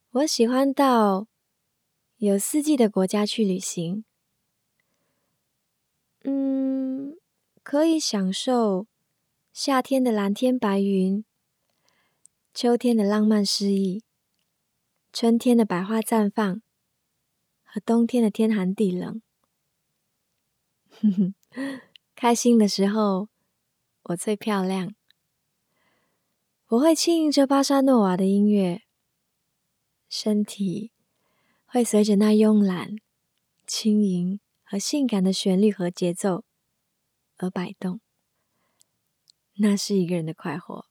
我喜欢到有四季的国家去旅行。可以享受夏天的蓝天白云，秋天的浪漫诗意，春天的百花绽放，和冬天的天寒地冷。开心的时候，我最漂亮。我会轻盈着巴沙诺瓦的音乐，身体会随着那慵懒、轻盈和性感的旋律和节奏而摆动。那是一个人的快活。